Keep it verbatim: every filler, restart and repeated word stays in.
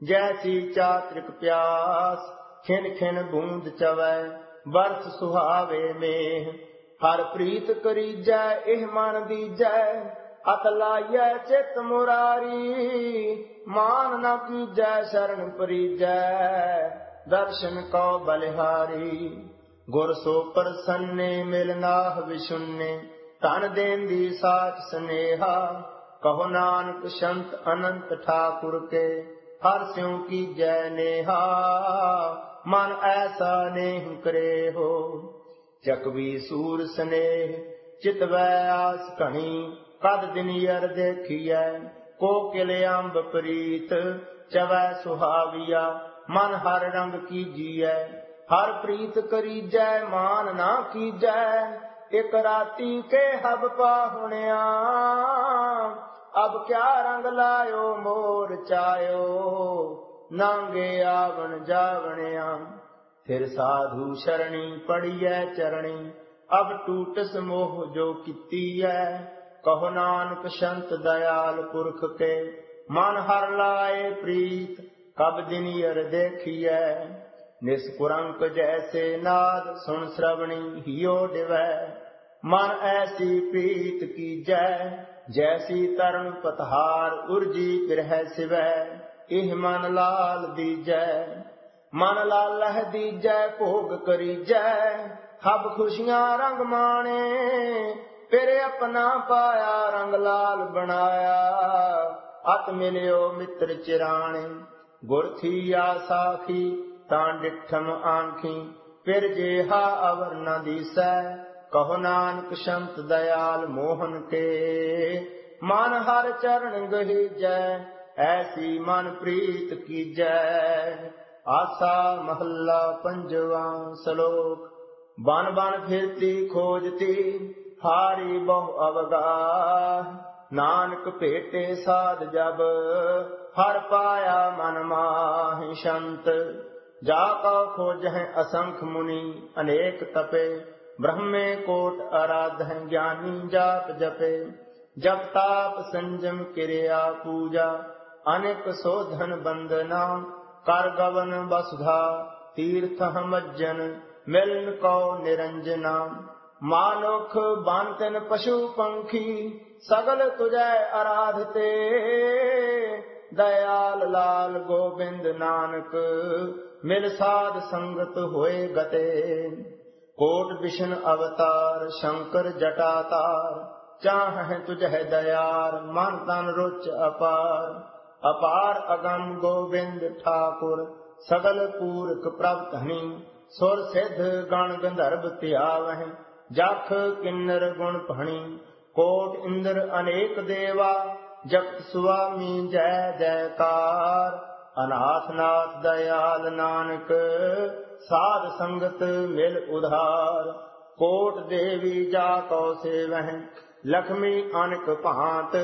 जैसी चात्रिक प्यास खिन खिन बूंद चवै बरस सुहावे में। हर प्रीत करीजै एह मन दीजै अत लाइयै चित मुरारी। मान न कीजै शरण परीजै दर्शन कौ बलिहारी। गुर सो प्रसन्ने मिल नाह विशुन्ने धन देंदी साच स्नेहा। कहो नानक संत अनंत ठाकुर के हर स्यों कीजै नेहा। मन ऐसा नेह करे हो चकवी सूर स्नेह चितवै आस घनी। कद दिनियर देखियै कोकिल अम्ब प्रीत चवै सुहाविया। मन हर रंग कीजिए हर प्रीत करीजै मान ना कीजै। एक राती के हब पाहुणिया अब क्या रंग लायो मोर चायो। नांगे आवण जावणिया फिर साधु शरणी पड़ियै चरणी। अब टूटस मोह जो कीती है कहो नानक संत दयाल पुरख के। मन हर लाए प्रीत कब दिनियर देखिए। निष्कुरंक जैसे नाद सुन श्रवणी हियो दिवै। मन ऐसी प्रीत कीजै जैसी तरुण पतहार उर्जी बिरह सिवै। इह मन लाल दीजै मन लालह दीजै भोग करीजै। हब खुशियां रंग माणे फिर अपना पाया रंग लाल बनाया। अत मिलियो मित्र चिराणे गुर थी आसाखी तां डिठम आंखी। फिर जेहा अवर न दिसै कहो नानक संत दयाल मोहन के। मन हर चरण गहीजै ऐसी मन प्रीत कीजै। आसा महला पंजवा श्लोक। बन बन फिरती खोजती हारी बहु अवगाह। नानक भेटे साध जब हर पाया मन माहि। संत जाका खोजह असंख मुनि अनेक तपे। ब्रह्मे कोट आराध ज्ञानी जाप जपे। जप ताप संजम क्रिया पूजा अनेक शोधन बंदना। कर गवन वसुधा तीर्थ मज्जन मिलन कौ निरंजना। मानुख बांतन पशु पंखी सगल तुझै आराधते। दयाल लाल गोबिंद नानक मिल साध संगत होए गते। कोट विष्णु अवतार शंकर जटातार। चाह तुझै दयार मन तन रुच अपार। अपार अगम गोविंद ठाकुर सगल पूरक प्रभ धनी। सुर सिद्ध गण गंधर्व त्यावह जख किन्नर गुण भणी। कोट इंद्र अनेक देवा जगत स्वामी जय जयकार। अनाथ नाथ दयाल नानक साध संगत मिल उधार। कोट देवी जाको सेवह लक्ष्मी अनक भांत।